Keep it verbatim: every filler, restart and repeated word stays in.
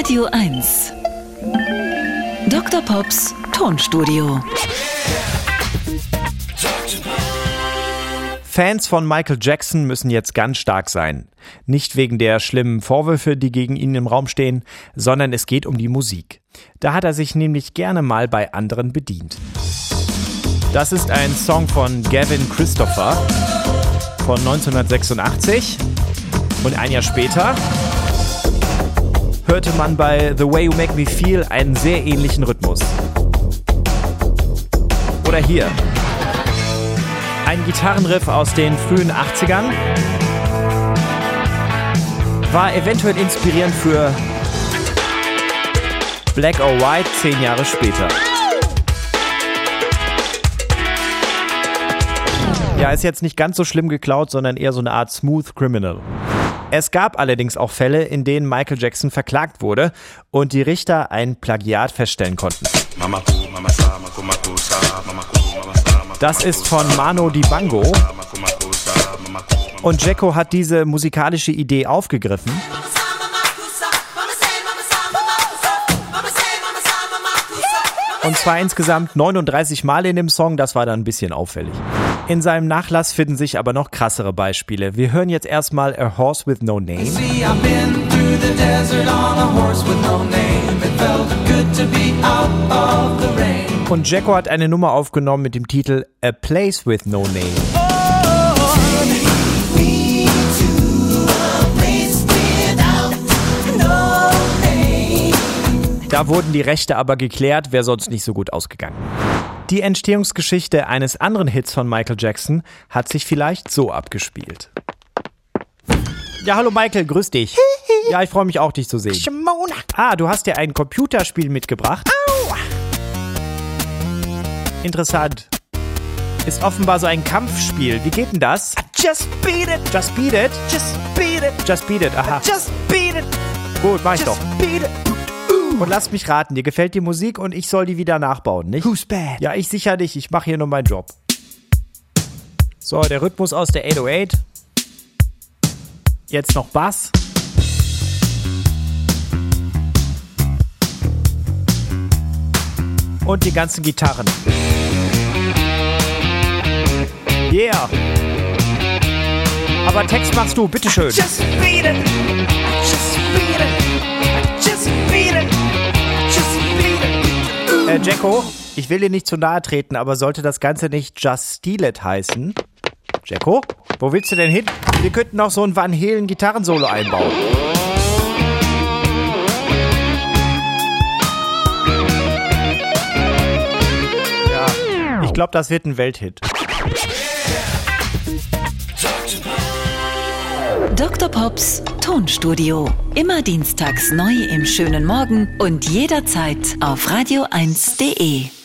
Radio eins. Doktor Pops Tonstudio. Fans von Michael Jackson müssen jetzt ganz stark sein. Nicht wegen der schlimmen Vorwürfe, die gegen ihn im Raum stehen, sondern es geht um die Musik. Da hat er sich nämlich gerne mal bei anderen bedient. Das ist ein Song von Gavin Christopher von neunzehnhundertsechsundachtzig. Und ein Jahr später hörte man bei The Way You Make Me Feel einen sehr ähnlichen Rhythmus. Oder hier. Ein Gitarrenriff aus den frühen achtzigern war eventuell inspirierend für Black or White zehn Jahre später. Ja, ist jetzt nicht ganz so schlimm geklaut, sondern eher so eine Art Smooth Criminal. Es gab allerdings auch Fälle, in denen Michael Jackson verklagt wurde und die Richter ein Plagiat feststellen konnten. Das ist von Mano Dibango. Und Jacko hat diese musikalische Idee aufgegriffen und zwar insgesamt neununddreißig Mal in dem Song, das war dann ein bisschen auffällig. In seinem Nachlass finden sich aber noch krassere Beispiele. Wir hören jetzt erstmal A Horse with No Name. Und Jacko hat eine Nummer aufgenommen mit dem Titel A Place with No Name. Da wurden die Rechte aber geklärt, wäre sonst nicht so gut ausgegangen. Die Entstehungsgeschichte eines anderen Hits von Michael Jackson hat sich vielleicht so abgespielt. Ja, hallo Michael, grüß dich. Ja, ich freue mich auch, dich zu sehen. Ah, du hast dir ein Computerspiel mitgebracht. Interessant. Ist offenbar so ein Kampfspiel. Wie geht denn das? Just beat it. Just beat it? Just beat it. Just beat it, aha. Just beat it. Gut, mach ich Just doch. beat it. Und lass mich raten, dir gefällt die Musik und ich soll die wieder nachbauen, nicht? Who's bad? Ja, ich sicher dich, ich mache hier nur meinen Job. So, der Rhythmus aus der achthundertacht. Jetzt noch Bass. Und die ganzen Gitarren. Yeah. Aber Text machst du, bitteschön. Just beat it. Just beat it. Just beat it. Just beat it. Äh, Jacko, ich will dir nicht zu nahe treten, aber sollte das Ganze nicht Just Steal It heißen? Jacko, wo willst du denn hin? Wir könnten noch so ein Van Halen Gitarrensolo einbauen. Ja, ich glaube, das wird ein Welthit. Doktor Pops Tonstudio. Immer dienstags neu im schönen Morgen und jederzeit auf radio eins punkt de.